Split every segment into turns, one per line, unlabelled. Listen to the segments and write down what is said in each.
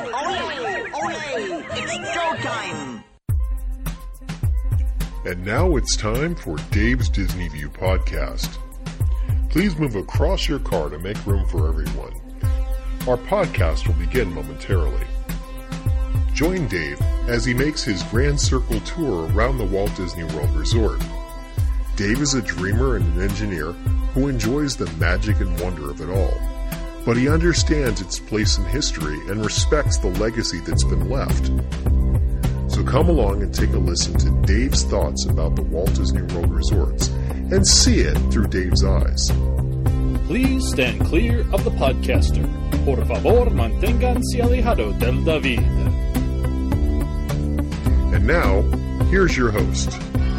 Ole! Ole! It's showtime!
And now it's time for Dave's Disney View podcast. Please move across your car to make room for everyone. Our podcast will begin momentarily. Join Dave as he makes his Grand Circle tour around the Walt Disney World Resort. Dave is a dreamer and an engineer who enjoys the magic and wonder of it all, but he understands its place in history and respects the legacy that's been left. So come along and take a listen to Dave's thoughts about the Walt Disney World Resorts and see it through Dave's eyes.
Please stand clear of the podcaster. Por favor, manténganse alejado del David.
And now, here's your host.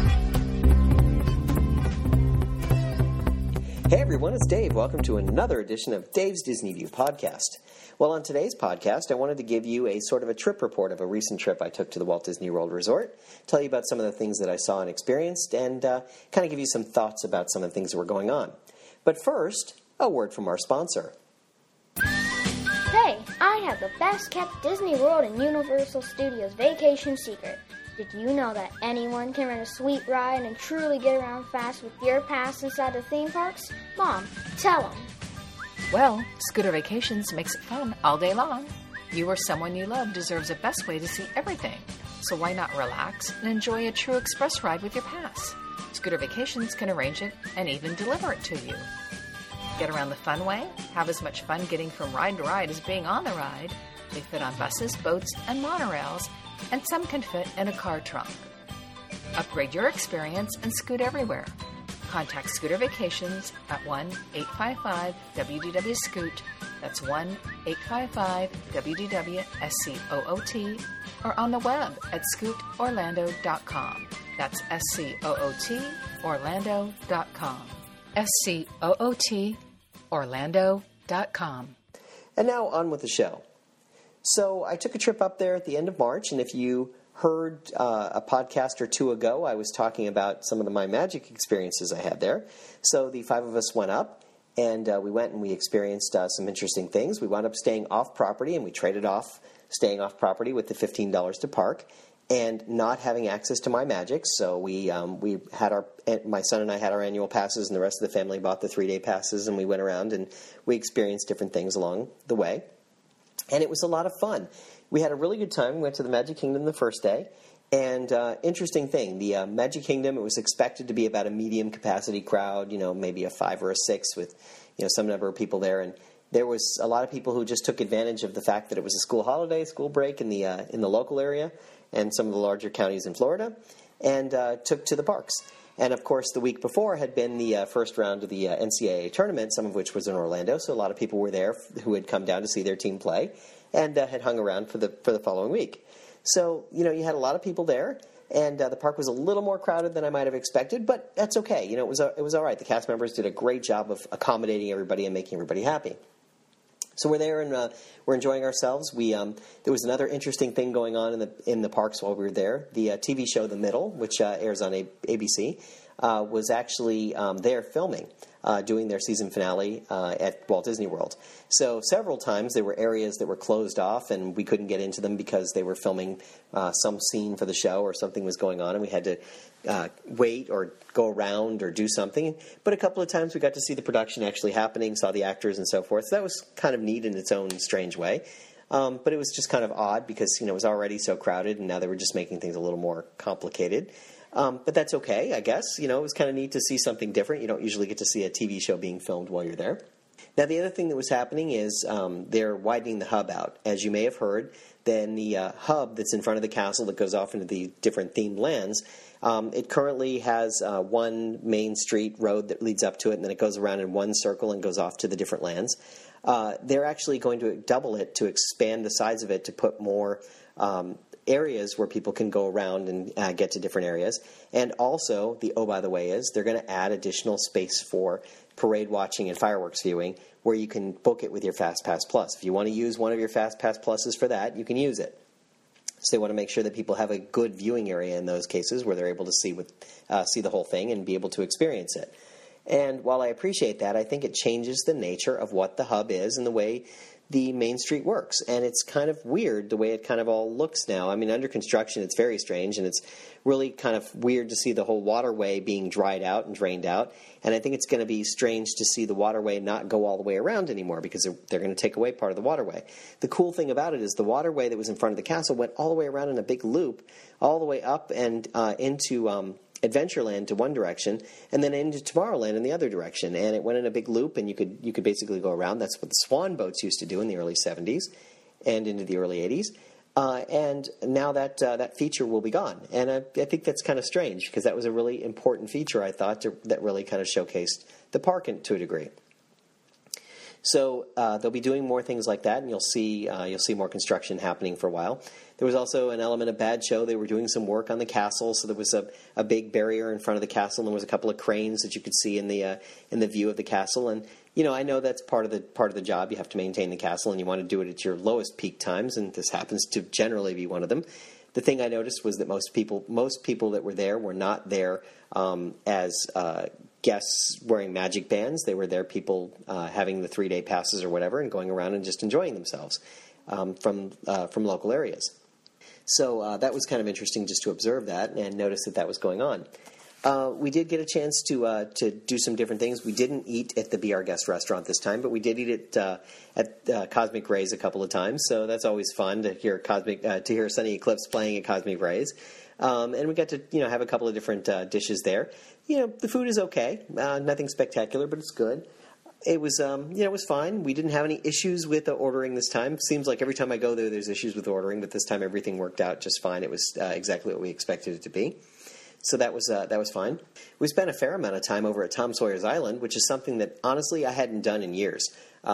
Hey everyone, it's Dave. Welcome to another edition of Dave's Disney View podcast. Well, on today's podcast, I wanted to give you a sort of a trip report of a recent trip I took to the Walt Disney World Resort, tell you about some of the things that I saw and experienced, and kind of give you some thoughts about some of the things that were going on. But first, a word from our sponsor.
Hey, I have the best kept Disney World and Universal Studios vacation secret. Did you know that anyone can rent a sweet ride and truly get around fast with your pass inside the theme parks? Mom, tell them.
Well, Scooter Vacations makes it fun all day long. You or someone you love deserves the best way to see everything. So why not relax and enjoy a true express ride with your pass? Scooter Vacations can arrange it and even deliver it to you. Get around the fun way, have as much fun getting from ride to ride as being on the ride. They fit on buses, boats, and monorails, and some can fit in a car trunk. Upgrade your experience and scoot everywhere. Contact Scooter Vacations at 1-855-WDW-SCOOT. That's 1-855-WDW-SCOOT, or on the web at scootorlando.com. That's SCOOT Orlando.com. SCOOT Orlando.com.
And now on with the show. So I took a trip up there at the end of March, and if you heard a podcast or two ago, I was talking about some of my magic experiences I had there. So the five of us went up, and we went and we experienced some interesting things. We wound up staying off property, and we traded off staying off property with the $15 to park and not having access to my magic. So we had my son and I had our annual passes, and the rest of the family bought the 3-day passes, and we went around and we experienced different things along the way. And it was a lot of fun. We had a really good time. We went to the Magic Kingdom the first day. And interesting thing, the Magic Kingdom, it was expected to be about a medium capacity crowd, maybe a 5 or a 6 with, some number of people there. And there was a lot of people who just took advantage of the fact that it was a school holiday, school break in the local area and some of the larger counties in Florida, and took to the parks. And, of course, the week before had been the first round of the NCAA tournament, some of which was in Orlando. So a lot of people were there who had come down to see their team play and had hung around for the following week. So, you had a lot of people there, and the park was a little more crowded than I might have expected, but that's okay. It was all right. The cast members did a great job of accommodating everybody and making everybody happy. So we're there and we're enjoying ourselves. There was another interesting thing going on in the parks while we were there. The TV show The Middle, which airs on ABC, was actually there filming, doing their season finale at Walt Disney World. So several times there were areas that were closed off and we couldn't get into them because they were filming some scene for the show or something was going on and we had to wait or go around or do something. But a couple of times we got to see the production actually happening, saw the actors and so forth. So that was kind of neat in its own strange way. But it was just kind of odd because, it was already so crowded and now they were just making things a little more complicated. But that's okay, I guess. It was kind of neat to see something different. You don't usually get to see a TV show being filmed while you're there. Now, the other thing that was happening is they're widening the hub out. As you may have heard, then the hub that's in front of the castle that goes off into the different themed lands, it currently has one main street road that leads up to it, and then it goes around in one circle and goes off to the different lands. They're actually going to double it to expand the size of it to put more areas where people can go around and get to different areas. And also, by the way, they're going to add additional space for parade watching and fireworks viewing where you can book it with your FastPass Plus. If you want to use one of your FastPass Pluses for that, you can use it. So they want to make sure that people have a good viewing area in those cases where they're able to see the whole thing and be able to experience it. And while I appreciate that, I think it changes the nature of what the hub is and the way the Main Street works. And it's kind of weird the way it kind of all looks now. I mean, under construction, it's very strange, and it's really kind of weird to see the whole waterway being dried out and drained out. And I think it's going to be strange to see the waterway not go all the way around anymore, because they're going to take away part of the waterway. The cool thing about it is the waterway that was in front of the castle went all the way around in a big loop, all the way up and into Adventureland to one direction, and then into Tomorrowland in the other direction. And it went in a big loop, and you could basically go around. That's what the Swan boats used to do in the early 70s and into the early 80s. And now that feature will be gone. And I think that's kind of strange, because that was a really important feature, I thought, that really kind of showcased the park to a degree. So they'll be doing more things like that, and you'll see more construction happening for a while. There was also an element of Bad Show. They were doing some work on the castle, so there was a big barrier in front of the castle, and there was a couple of cranes that you could see in the view of the castle. And I know that's part of the job. You have to maintain the castle, and you want to do it at your lowest peak times, and this happens to generally be one of them. The thing I noticed was that most people that were there were not there as guests wearing magic bands. They were there people having the 3-day passes or whatever, and going around and just enjoying themselves from local areas. So that was kind of interesting just to observe that and notice that was going on. We did get a chance to do some different things. We didn't eat at the Be Our Guest restaurant this time, but we did eat at Cosmic Rays a couple of times. So that's always fun to hear Sunny Eclipse playing at Cosmic Rays. And we got to have a couple of different dishes there. The food is okay, nothing spectacular, but it's good. It was it was fine. We didn't have any issues with ordering this time. Seems like every time I go there, there's issues with ordering, but this time everything worked out just fine. It was exactly what we expected it to be. So that was fine. We spent a fair amount of time over at Tom Sawyer's Island, which is something that honestly I hadn't done in years.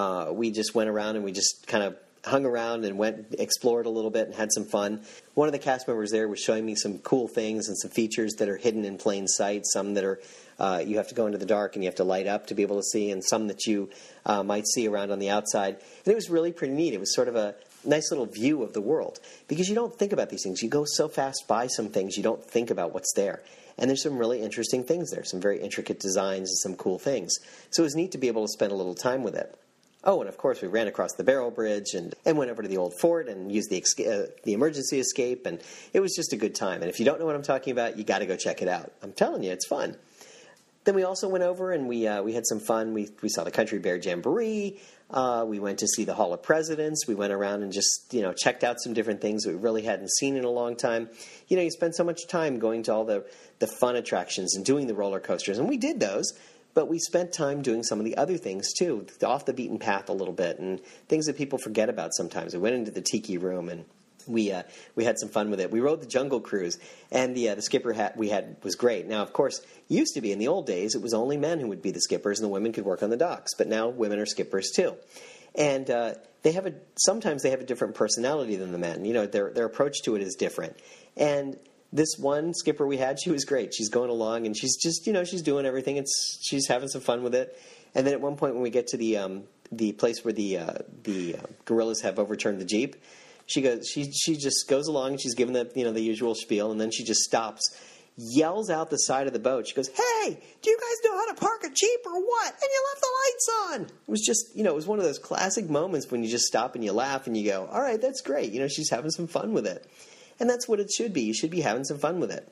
We just went around and we just kind of hung around and explored a little bit and had some fun. One of the cast members there was showing me some cool things and some features that are hidden in plain sight, some that are you have to go into the dark and you have to light up to be able to see, and some that you might see around on the outside. And it was really pretty neat. It was sort of a nice little view of the world, because you don't think about these things. You go so fast by some things, you don't think about what's there. And there's some really interesting things there, some very intricate designs and some cool things. So it was neat to be able to spend a little time with it. Oh, and of course, we ran across the Barrel Bridge and went over to the old fort and used the emergency escape, and it was just a good time. And if you don't know what I'm talking about, you got to go check it out. I'm telling you, it's fun. Then we also went over and we had some fun. We saw the Country Bear Jamboree. We went to see the Hall of Presidents. We went around and just checked out some different things that we really hadn't seen in a long time. You spend so much time going to all the fun attractions and doing the roller coasters, and we did those. But we spent time doing some of the other things, too, off the beaten path a little bit, and things that people forget about sometimes. We went into the Tiki Room, and we had some fun with it. We rode the Jungle Cruise, and the skipper we had was great. Now, of course, used to be in the old days, it was only men who would be the skippers, and the women could work on the docks. But now women are skippers, too. And sometimes they have a different personality than the men. Their approach to it is different. And this one skipper we had, she was great. She's going along, and she's just, she's doing everything. She's having some fun with it. And then at one point when we get to the place where the gorillas have overturned the Jeep, she just goes along, and she's giving the usual spiel, and then she just stops, yells out the side of the boat. She goes, "Hey, do you guys know how to park a Jeep or what? And you left the lights on." It was just, it was one of those classic moments when you just stop and you laugh and you go, all right, that's great. She's having some fun with it. And that's what it should be. You should be having some fun with it.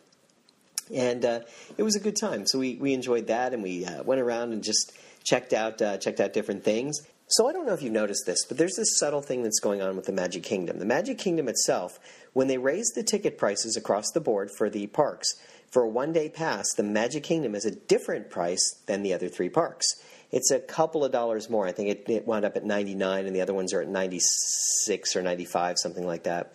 And it was a good time. So we enjoyed that, and we went around and just checked out different things. So I don't know if you've noticed this, but there's this subtle thing that's going on with the Magic Kingdom. The Magic Kingdom itself, when they raised the ticket prices across the board for the parks, for a one-day pass, the Magic Kingdom is a different price than the other three parks. It's a couple of dollars more. I think it wound up at $99, and the other ones are at $96 or $95, something like that.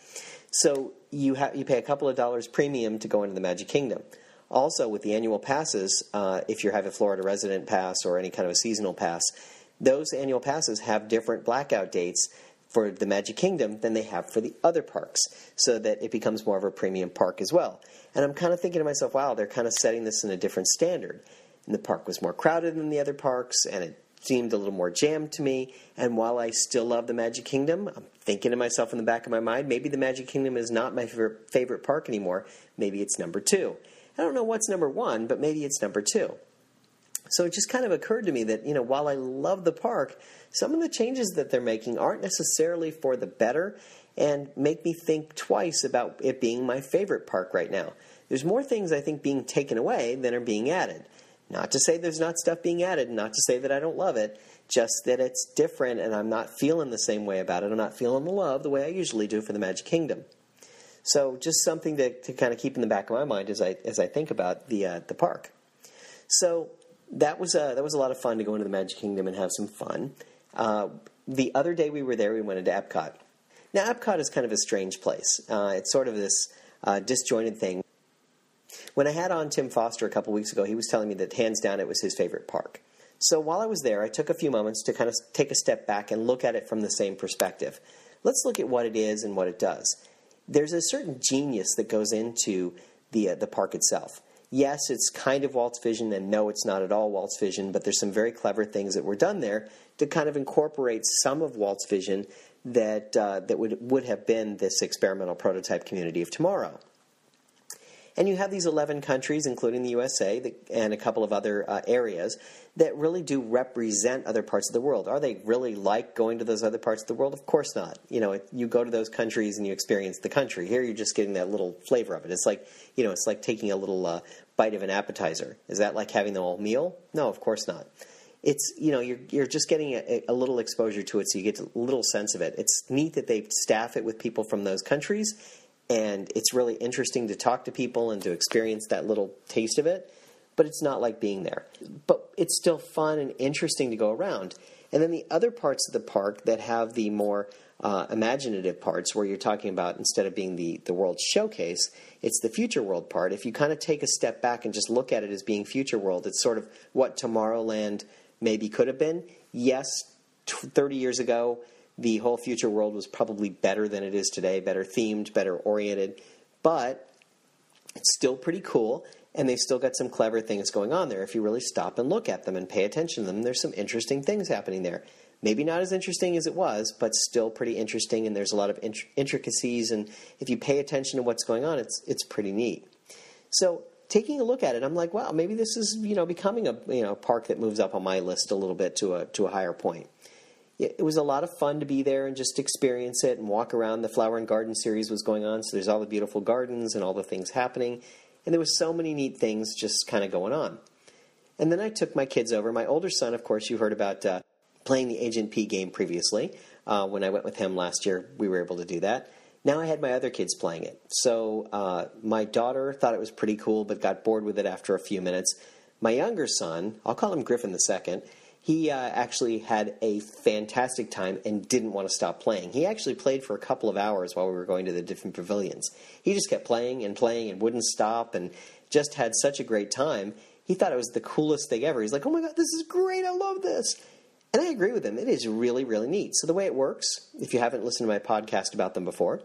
So you pay a couple of dollars premium to go into the Magic Kingdom. Also, with the annual passes, if you have a Florida resident pass or any kind of a seasonal pass, those annual passes have different blackout dates for the Magic Kingdom than they have for the other parks, so that it becomes more of a premium park as well. And I'm kind of thinking to myself, wow, they're kind of setting this in a different standard. And the park was more crowded than the other parks, and it seemed a little more jammed to me. And while I still love the Magic Kingdom, I'm thinking to myself in the back of my mind, maybe the Magic Kingdom is not my favorite park anymore. Maybe it's number 2. I don't know what's number 1, but maybe it's number 2. So it just kind of occurred to me that, while I love the park, some of the changes that they're making aren't necessarily for the better and make me think twice about it being my favorite park right now. There's more things, I think, being taken away than are being added. Not to say there's not stuff being added, not to say that I don't love it, just that it's different and I'm not feeling the same way about it. I'm not feeling the love the way I usually do for the Magic Kingdom. So just something to kind of keep in the back of my mind as I think about the park. So that was a lot of fun to go into the Magic Kingdom and have some fun. The other day we were there, we went into Epcot. Now, Epcot is kind of a strange place. It's sort of this disjointed thing. When I had on Tim Foster a couple weeks ago, he was telling me that hands down it was his favorite park. So while I was there, I took a few moments to kind of take a step back and look at it from the same perspective. Let's look at what it is and what it does. There's a certain genius that goes into the park itself. Yes, it's kind of Walt's vision, and no, it's not at all Walt's vision, but there's some very clever things that were done there to kind of incorporate some of Walt's vision that would have been this experimental prototype community of tomorrow. And you have these 11 countries, including the USA, and a couple of other areas that really do represent other parts of the world. Are they really like going to those other parts of the world? Of course not. You go to those countries and you experience the country. Here you're just getting that little flavor of it. It's like, it's like taking a little bite of an appetizer. Is that like having the whole meal? No, of course not. It's, you're just getting a little exposure to it, so you get a little sense of it. It's neat that they staff it with people from those countries, and it's really interesting to talk to people and to experience that little taste of it, but it's not like being there. But it's still fun and interesting to go around. And then the other parts of the park that have the more imaginative parts, where you're talking about, instead of being the World Showcase, it's the Future World part. If you kind of take a step back and just look at it as being Future World, it's sort of what Tomorrowland maybe could have been. Yes, 30 years ago, the whole Future World was probably better than it is today, better themed, better oriented, but it's still pretty cool, and they've still got some clever things going on there. If you really stop and look at them and pay attention to them, there's some interesting things happening there. Maybe not as interesting as it was, but still pretty interesting, and there's a lot of intricacies, and if you pay attention to what's going on, it's pretty neat. So taking a look at it, I'm like, wow, maybe this is becoming a park that moves up on my list a little bit to a higher point. It was a lot of fun to be there and just experience it and walk around. The Flower and Garden series was going on, so there's all the beautiful gardens and all the things happening. And there was so many neat things just kind of going on. And then I took my kids over. My older son, of course, you heard about playing the Agent P game previously. When I went with him last year, we were able to do that. Now I had my other kids playing it. So my daughter thought it was pretty cool, but got bored with it after a few minutes. My younger son, I'll call him Griffin II, he actually had a fantastic time and didn't want to stop playing. He actually played for a couple of hours while we were going to the different pavilions. He just kept playing and playing and wouldn't stop and just had such a great time. He thought it was the coolest thing ever. He's like, oh my God, this is great. I love this. And I agree with him. It is really, really neat. So the way it works, if you haven't listened to my podcast about them before,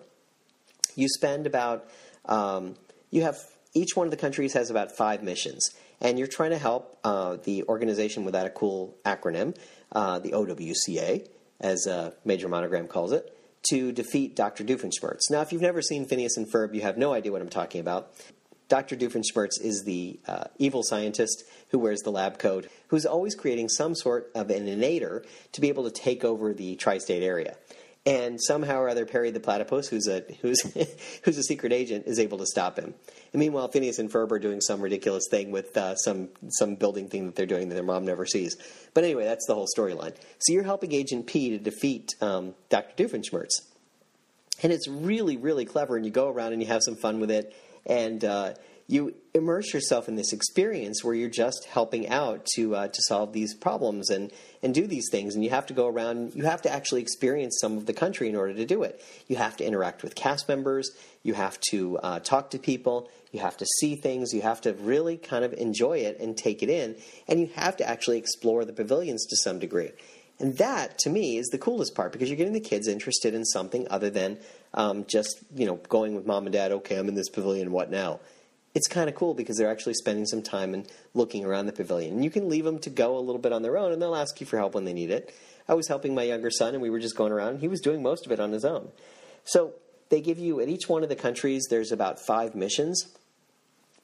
you spend about, each one of the countries has about 5 missions. And you're trying to help the organization without a cool acronym, the OWCA, as Major Monogram calls it, to defeat Dr. Doofenshmirtz. Now, if you've never seen Phineas and Ferb, you have no idea what I'm talking about. Dr. Doofenshmirtz is the evil scientist who wears the lab coat, who's always creating some sort of an innator to be able to take over the tri-state area. And somehow or other, Perry the Platypus, who's a secret agent, is able to stop him. And meanwhile, Phineas and Ferb are doing some ridiculous thing with some building thing that they're doing that their mom never sees. But anyway, that's the whole storyline. So you're helping Agent P to defeat Dr. Doofenshmirtz. And it's really, really clever, and you go around and you have some fun with it, and you immerse yourself in this experience where you're just helping out to solve these problems and do these things. And you have to go around, you have to actually experience some of the country in order to do it. You have to interact with cast members, you have to talk to people, you have to see things, you have to really kind of enjoy it and take it in, and you have to actually explore the pavilions to some degree. And that, to me, is the coolest part, because you're getting the kids interested in something other than just, going with mom and dad, okay, I'm in this pavilion, what now? It's kind of cool because they're actually spending some time and looking around the pavilion. And you can leave them to go a little bit on their own, and they'll ask you for help when they need it. I was helping my younger son, and we were just going around, and he was doing most of it on his own. So they give you, at each one of the countries, there's about 5 missions.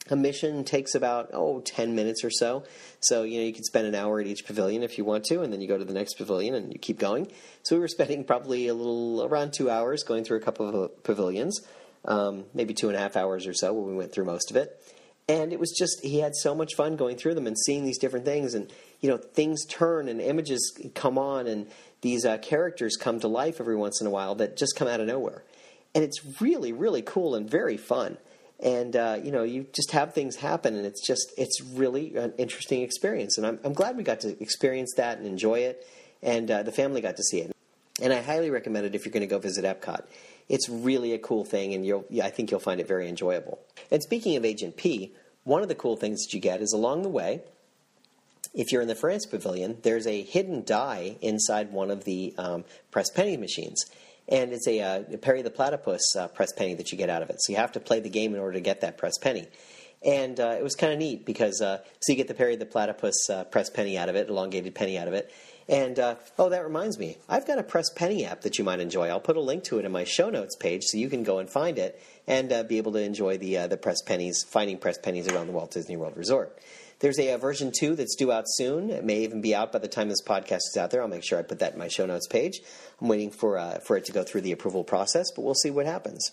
A mission takes about 10 minutes or so. So you can spend an hour at each pavilion if you want to, and then you go to the next pavilion and you keep going. So we were spending probably around 2 hours going through a couple of pavilions, maybe 2.5 hours or so when we went through most of it. And it was just, he had so much fun going through them and seeing these different things, and things turn and images come on, and these characters come to life every once in a while that just come out of nowhere. And it's really, really cool and very fun. And, you just have things happen, and it's really an interesting experience. And I'm glad we got to experience that and enjoy it, and the family got to see it. And I highly recommend it if you're going to go visit Epcot. It's really a cool thing, and I think you'll find it very enjoyable. And speaking of Agent P, one of the cool things that you get is along the way, if you're in the France Pavilion, there's a hidden die inside one of the press penny machines. And it's a Perry the Platypus press penny that you get out of it. So you have to play the game in order to get that press penny. And it was kind of neat because so you get the Perry the Platypus press penny out of it, elongated penny out of it. And, that reminds me, I've got a Press Penny app that you might enjoy. I'll put a link to it in my show notes page so you can go and find it and be able to enjoy the Press Pennies, finding Press Pennies around the Walt Disney World Resort. There's a version 2 that's due out soon. It may even be out by the time this podcast is out there. I'll make sure I put that in my show notes page. I'm waiting for it to go through the approval process, but we'll see what happens.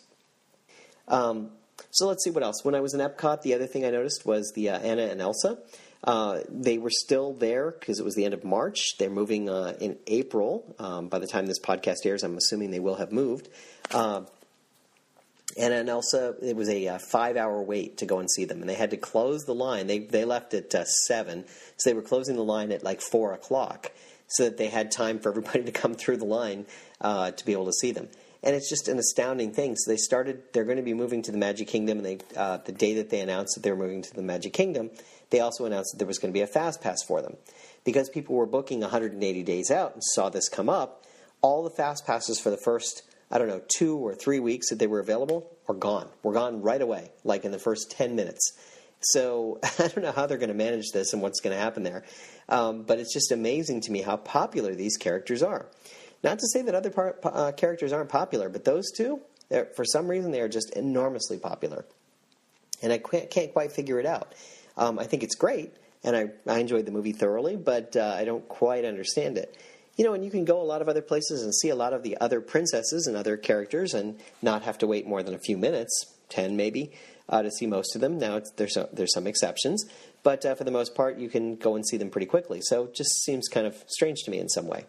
So let's see what else. When I was in Epcot, the other thing I noticed was the Anna and Elsa. They were still there because it was the end of March. They're moving in April. By the time this podcast airs, I'm assuming they will have moved. Anna and Elsa, it was a 5-hour wait to go and see them, and they had to close the line. They left at 7, so they were closing the line at like 4 o'clock so that they had time for everybody to come through the line to be able to see them. And it's just an astounding thing. So they're going to be moving to the Magic Kingdom, and the day that they announced that they were moving to the Magic Kingdom, they also announced that there was going to be a Fast Pass for them. Because people were booking 180 days out and saw this come up, all the Fast Passes for the first, 2 or 3 weeks that they were available are gone. Were gone right away, like in the first 10 minutes. So I don't know how they're going to manage this and what's going to happen there. But it's just amazing to me how popular these characters are. Not to say that other characters aren't popular, but those two, for some reason, they are just enormously popular. And I can't quite figure it out. I think it's great, and I enjoyed the movie thoroughly, but I don't quite understand it. And you can go a lot of other places and see a lot of the other princesses and other characters and not have to wait more than a few minutes, 10 maybe, to see most of them. Now, there's some exceptions, but for the most part, you can go and see them pretty quickly. So it just seems kind of strange to me in some way.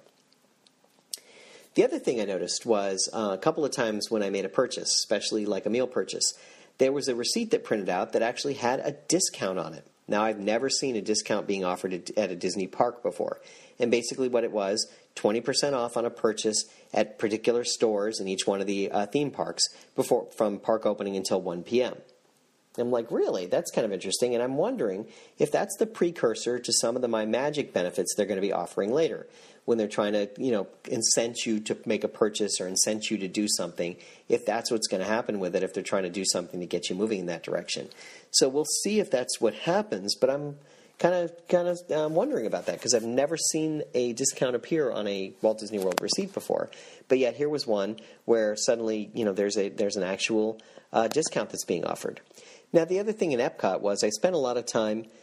The other thing I noticed was a couple of times when I made a purchase, especially like a meal purchase, there was a receipt that printed out that actually had a discount on it. Now, I've never seen a discount being offered at a Disney park before. And basically what it was, 20% off on a purchase at particular stores in each one of the theme parks from park opening until 1 p.m. I'm like, really? That's kind of interesting. And I'm wondering if that's the precursor to some of the My Magic benefits they're going to be offering later when they're trying to, incent you to make a purchase or incent you to do something, if that's what's going to happen with it, if they're trying to do something to get you moving in that direction. So we'll see if that's what happens, but I'm kind of wondering about that because I've never seen a discount appear on a Walt Disney World receipt before. But yet here was one where suddenly, there's an actual discount that's being offered. Now, the other thing in Epcot was we spent a lot of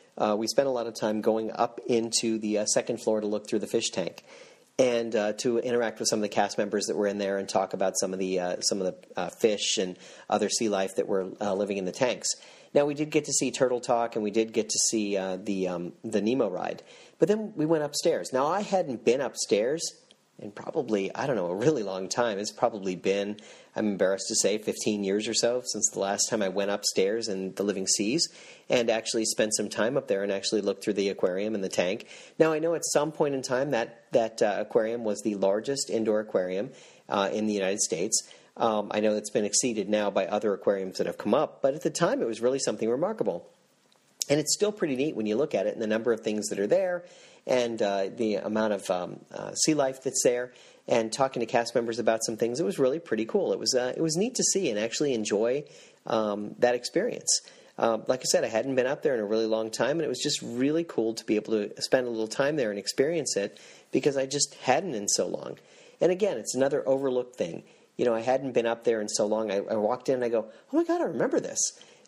time going up into the second floor to look through the fish tank and to interact with some of the cast members that were in there and talk about some of the fish and other sea life that were living in the tanks. Now, we did get to see Turtle Talk, and we did get to see the Nemo ride. But then we went upstairs. Now, I hadn't been upstairs in probably, a really long time. It's probably been, I'm embarrassed to say, 15 years or so since the last time I went upstairs in the Living Seas and actually spent some time up there and actually looked through the aquarium and the tank. Now, I know at some point in time that aquarium was the largest indoor aquarium in the United States. I know it's been exceeded now by other aquariums that have come up, but at the time it was really something remarkable. And it's still pretty neat when you look at it and the number of things that are there and the amount of sea life that's there and talking to cast members about some things. It was really pretty cool. It was neat to see and actually enjoy that experience. Like I said, I hadn't been up there in a really long time, and it was just really cool to be able to spend a little time there and experience it because I just hadn't in so long. And again, it's another overlooked thing. I hadn't been up there in so long. I walked in and I go, oh my God, I remember this.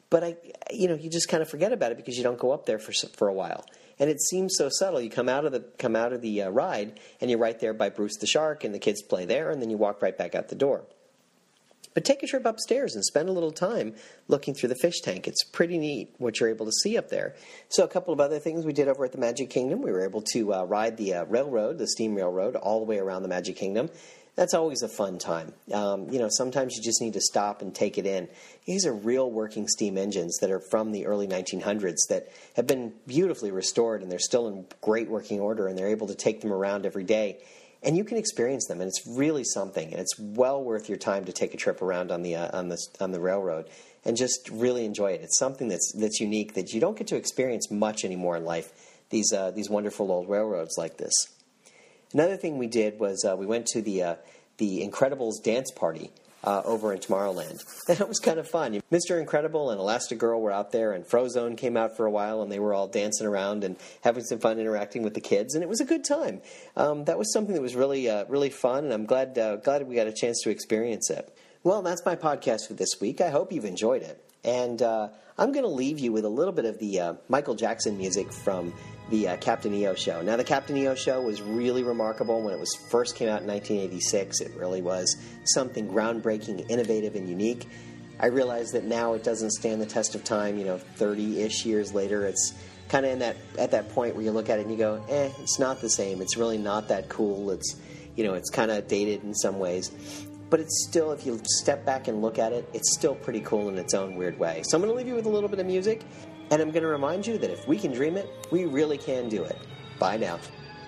But you just kind of forget about it because you don't go up there for a while. And it seems so subtle. You come out of the ride, and you're right there by Bruce the Shark, and the kids play there, and then you walk right back out the door. But take a trip upstairs and spend a little time looking through the fish tank. It's pretty neat what you're able to see up there. So a couple of other things we did over at the Magic Kingdom. We were able to ride the railroad, the steam railroad, all the way around the Magic Kingdom. That's always a fun time. Sometimes you just need to stop and take it in. These are real working steam engines that are from the early 1900s that have been beautifully restored, and they're still in great working order, and they're able to take them around every day. And you can experience them, and it's really something, and it's well worth your time to take a trip around on the railroad and just really enjoy it. It's something that's unique that you don't get to experience much anymore in life. These wonderful old railroads like this. Another thing we did was we went to the Incredibles dance party over in Tomorrowland. That was kind of fun. Mr. Incredible and Elastigirl were out there, and Frozone came out for a while, and they were all dancing around and having some fun interacting with the kids, and it was a good time. That was something that was really fun, and I'm glad we got a chance to experience it. Well, that's my podcast for this week. I hope you've enjoyed it. And I'm going to leave you with a little bit of the Michael Jackson music from the Captain EO show. Now, the Captain EO show was really remarkable when it first came out in 1986. It really was something groundbreaking, innovative, and unique. I realize that now it doesn't stand the test of time. 30-ish years later, it's kind of at that point where you look at it and you go, it's not the same. It's really not that cool. It's kind of dated in some ways. But it's still, if you step back and look at it, it's still pretty cool in its own weird way. So I'm going to leave you with a little bit of music, and I'm going to remind you that if we can dream it, we really can do it. Bye now.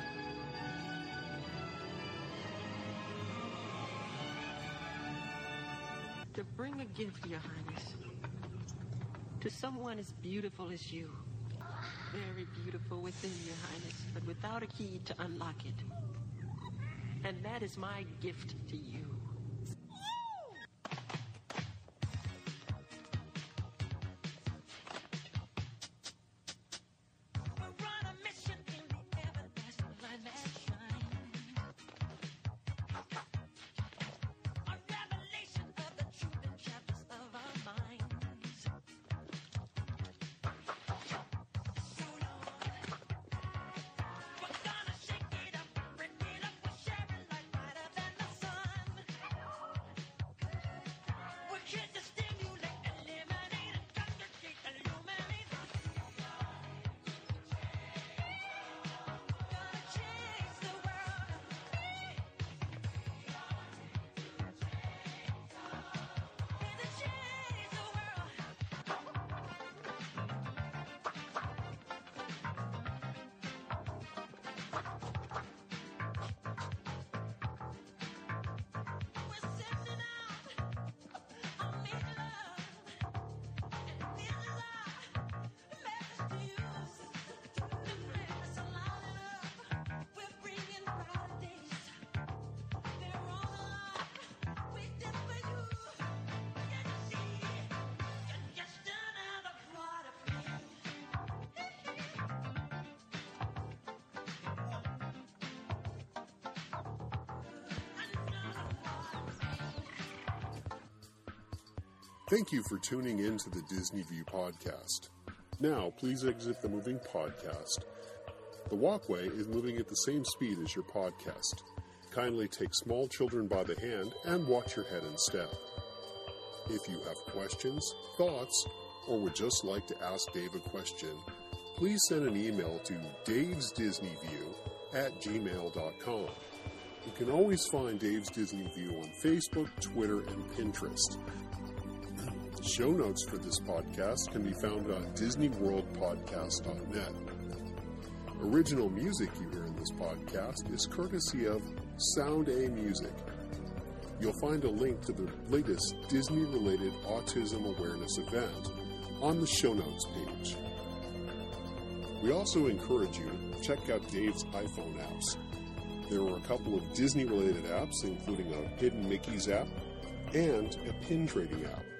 To bring a gift, Your Highness, to someone as beautiful as you. Very beautiful within, Your Highness, but without a key to unlock it. And that is my gift to you.
Thank you for tuning in to the Disney View podcast. Now, please exit the moving podcast. The walkway is moving at the same speed as your podcast. Kindly take small children by the hand and watch your head and step. If you have questions, thoughts, or would just like to ask Dave a question, please send an email to davesdisneyview@gmail.com. You can always find Dave's Disney View on Facebook, Twitter, and Pinterest. Show notes for this podcast can be found on DisneyWorldPodcast.net. Original music you hear in this podcast is courtesy of Sound A Music. You'll find a link to the latest Disney-related autism awareness event on the show notes page. We also encourage you to check out Dave's iPhone apps. There are a couple of Disney-related apps, including a Hidden Mickey's app and a pin trading app.